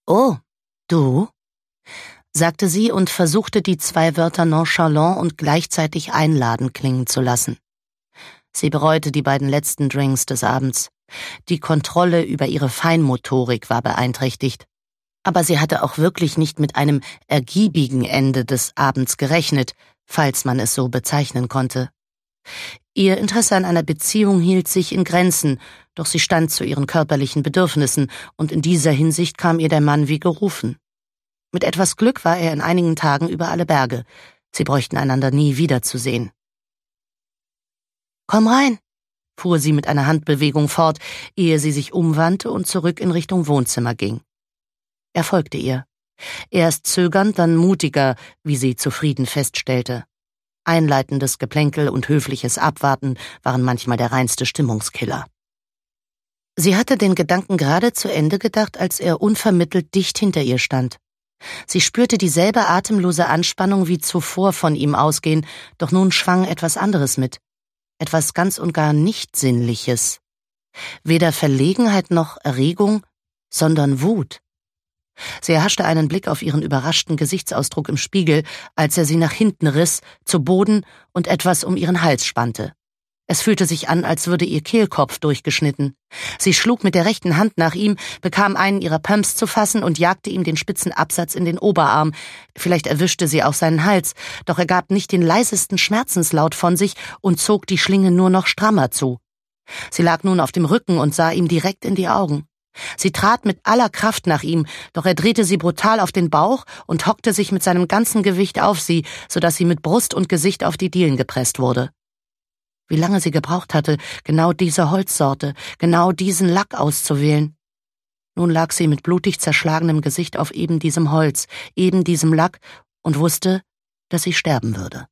»Oh, du?«, sagte sie und versuchte, die 2 Wörter nonchalant und gleichzeitig einladend klingen zu lassen. Sie bereute die beiden letzten Drinks des Abends. Die Kontrolle über ihre Feinmotorik war beeinträchtigt. Aber sie hatte auch wirklich nicht mit einem ergiebigen Ende des Abends gerechnet, falls man es so bezeichnen konnte. Ihr Interesse an einer Beziehung hielt sich in Grenzen, doch sie stand zu ihren körperlichen Bedürfnissen, und in dieser Hinsicht kam ihr der Mann wie gerufen. Mit etwas Glück war er in einigen Tagen über alle Berge. Sie bräuchten einander nie wiederzusehen. »Komm rein«, fuhr sie mit einer Handbewegung fort, ehe sie sich umwandte und zurück in Richtung Wohnzimmer ging. Er folgte ihr. Erst zögernd, dann mutiger, wie sie zufrieden feststellte. Einleitendes Geplänkel und höfliches Abwarten waren manchmal der reinste Stimmungskiller. Sie hatte den Gedanken gerade zu Ende gedacht, als er unvermittelt dicht hinter ihr stand. Sie spürte dieselbe atemlose Anspannung wie zuvor von ihm ausgehen, doch nun schwang etwas anderes mit. Etwas ganz und gar nicht Sinnliches. Weder Verlegenheit noch Erregung, sondern Wut. Sie erhaschte einen Blick auf ihren überraschten Gesichtsausdruck im Spiegel, als er sie nach hinten riss, zu Boden und etwas um ihren Hals spannte. Es fühlte sich an, als würde ihr Kehlkopf durchgeschnitten. Sie schlug mit der rechten Hand nach ihm, bekam einen ihrer Pumps zu fassen und jagte ihm den spitzen Absatz in den Oberarm. Vielleicht erwischte sie auch seinen Hals, doch er gab nicht den leisesten Schmerzenslaut von sich und zog die Schlinge nur noch strammer zu. Sie lag nun auf dem Rücken und sah ihm direkt in die Augen. Sie trat mit aller Kraft nach ihm, doch er drehte sie brutal auf den Bauch und hockte sich mit seinem ganzen Gewicht auf sie, sodass sie mit Brust und Gesicht auf die Dielen gepresst wurde. Wie lange sie gebraucht hatte, genau diese Holzsorte, genau diesen Lack auszuwählen. Nun lag sie mit blutig zerschlagenem Gesicht auf eben diesem Holz, eben diesem Lack und wusste, dass sie sterben würde.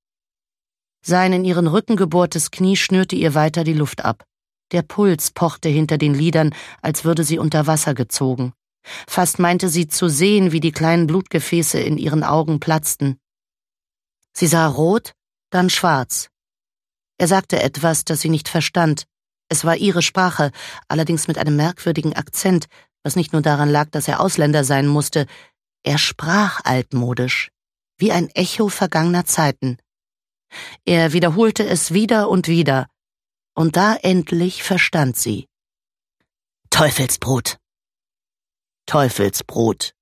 Sein in ihren Rücken gebohrtes Knie schnürte ihr weiter die Luft ab. Der Puls pochte hinter den Lidern, als würde sie unter Wasser gezogen. Fast meinte sie zu sehen, wie die kleinen Blutgefäße in ihren Augen platzten. Sie sah rot, dann schwarz. Er sagte etwas, das sie nicht verstand. Es war ihre Sprache, allerdings mit einem merkwürdigen Akzent, was nicht nur daran lag, dass er Ausländer sein musste. Er sprach altmodisch, wie ein Echo vergangener Zeiten. Er wiederholte es wieder und wieder. Und da endlich verstand sie. Teufelsbrot. Teufelsbrot.